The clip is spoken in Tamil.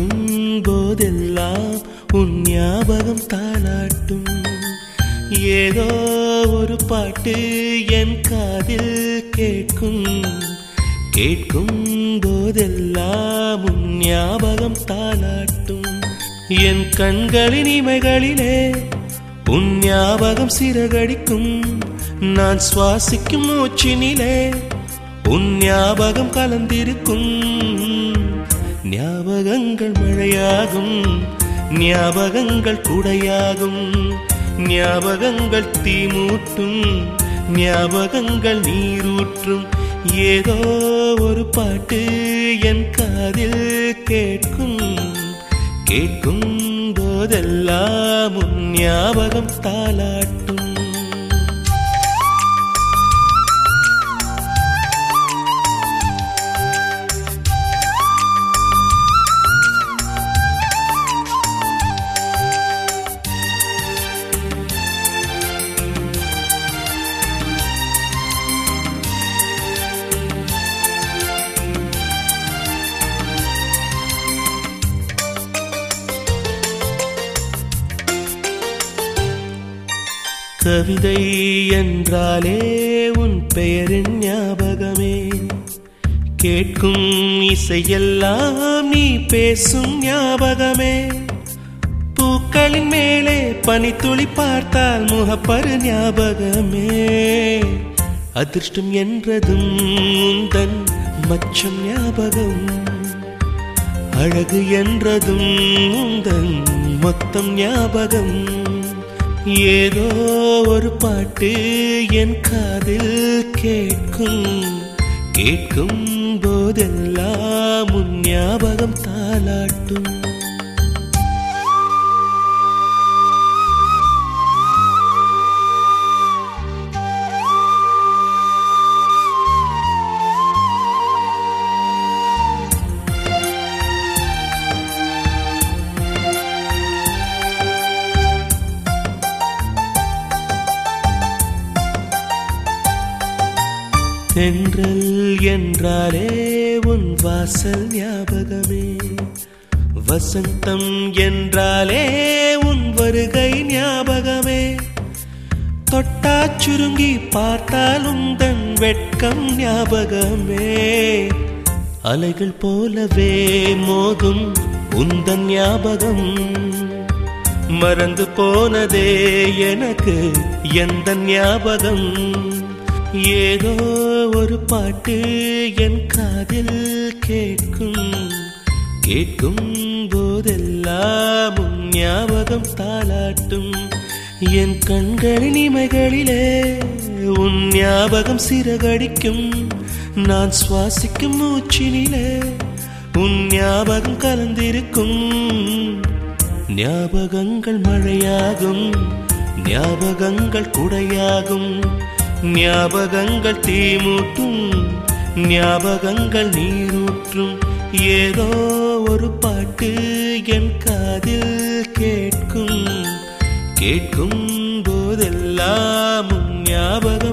கேட்கும் போதெல்லாம் உன் ஞாபகம் தாளாட்டும். ஏதோ ஒரு பாட்டு என் காதில் கேட்கும். கேட்கும் போதெல்லாம் உன் ஞாபகம் தாளாட்டும். என் கண்களின் இமைகளிலே உன் ஞாபகம் சிறகடிக்கும். நான் சுவாசிக்கும் மூச்சினிலே உன் ஞாபகம் கலந்திருக்கும். ஞாபகங்கள் மழையாகும், ஞாபகங்கள் குடையாகும், ஞாபகங்கள் தீமூட்டும், ஞாபகங்கள் நீரூற்றும். ஏதோ ஒரு பாட்டு என் காதில் கேட்கும். கேட்கும் போதெல்லாம் உன் ஞாபகம் தாளாட்டும். கவிதை என்றாலே உன் பெயரின் ஞாபகமே. கேட்கும் இசையெல்லாம் நீ பேசும் ஞாபகமே. பூக்களின் மேலே பனித்துளி பார்த்தால் முகப்பரு ஞாபகமே. அதிர்ஷ்டம் என்றதும் உந்தன் மச்சம் ஞாபகம். அழகு என்றதும் உந்தன் மொத்தம் ஞாபகம். ஏதோ ஒரு பாட்டு என் காதில் கேட்கும். கேட்கும் போதெல்லாம் உன் ஞாபகம் தாளாட்டும். தென்றல் என்றாலே உன் வாசல் ஞாபகமே. வசந்தம் என்றாலே உன் வருகை ஞாபகமே. தொட்டா சுருங்கி பார்த்தால் உந்தன் வெட்கம் ஞாபகமே. அலைகள் போலவே மோதும் உந்தன் ஞாபகம். மறந்து போனதே எனக்கு எந்த ஞாபகம். ஏதோ ஒரு பாட்டு என் காதில் கேட்கும். கேட்கும் போதெல்லாம் உன் ஞாபகம் தாளாட்டும். என் கண்களின் இமைகளிலே உன் ஞாபகம் சிறகடிக்கும். நான் சுவாசிக்கும் மூச்சினிலே உன் ஞாபகம் கலந்திருக்கும். ஞாபகங்கள் மழையாகும், ஞாபகங்கள் குடையாகும், ஞாபகங்கள் தீமூட்டும், ஞாபகங்கள் நீரூற்றும். ஏதோ ஒரு பாட்டு என் காதில் கேட்கும். கேட்கும் போதெல்லாம் உன் ஞாபகம்